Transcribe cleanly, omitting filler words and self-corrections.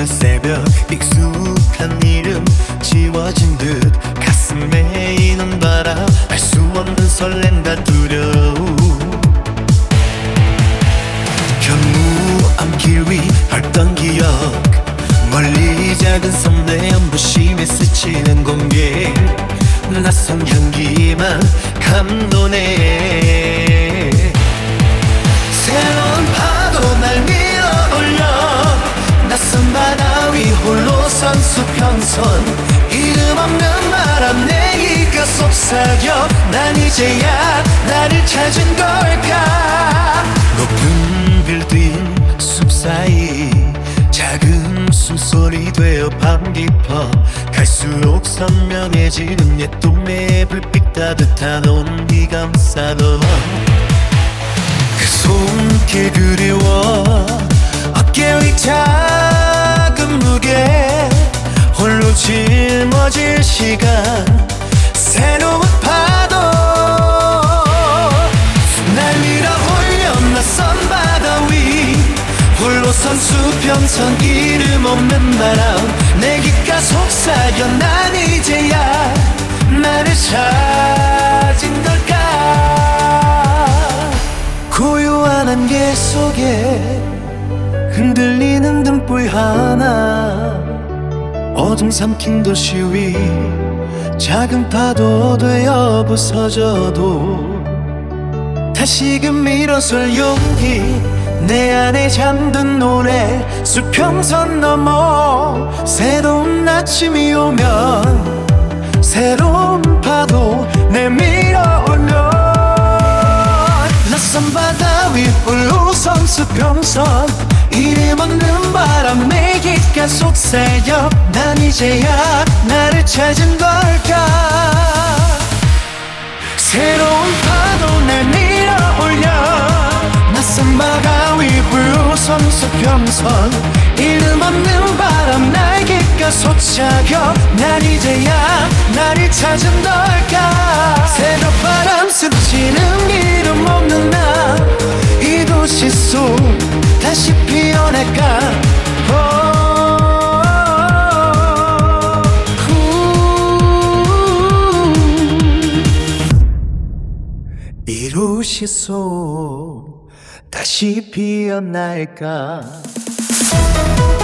흐리는 새벽 익숙한 이름 지워진 듯 가슴에 이는 바람 알 수 없는 설렘과 두려움 현무암 길 위 밟던 기억 멀리 작은 섬내 연부심에 스치는 공기 낯선 향기만 감도네 새로운 파도 날 밀어올려 낯선 바다 위 홀로 선 수평선 이름 없는 바람 내 귓가 속삭여 난 이제야 나를 찾은 걸까 높은 빌딩 숲 사이 작은 숨소리 되어 밤 깊어 갈수록 선명해지는 옛 동네의 불빛 따뜻한 온기 감싸던 그 손길 그리워 어깨 위 작은 무게 홀로 짊어질 시간 새로운 파도 날 밀어올려 낯선 바다 위 홀로 선 수평선 이름 없는 바람 내 귓가 속삭여 난 이제야 나를 찾은 걸까 고요한 안개 속에 흔들리는 등불 하나 어둠 삼킨 도시 위 작은 파도 되어 부서져도 다시금 일어설 용기 내 안에 잠든 노래 수평선 넘어 새로운 아침이 오면 새로운 파도 내밀어올려 낯선 바다 위 홀로선 수평선 이름 없는 바람 내 귓가 속삭여 난 이제야 나를 찾은 걸까 새로운 파도 날 밀어올려 낯선 바다 위 홀로선 수평선 이름 없는 바람 날 귓가 속삭여 난 이제야 나를 찾은 걸까 새벽바람 스치는 이름 없는 나 이 도시 속 다시 피어날까 이 도시 속 다시 피어날까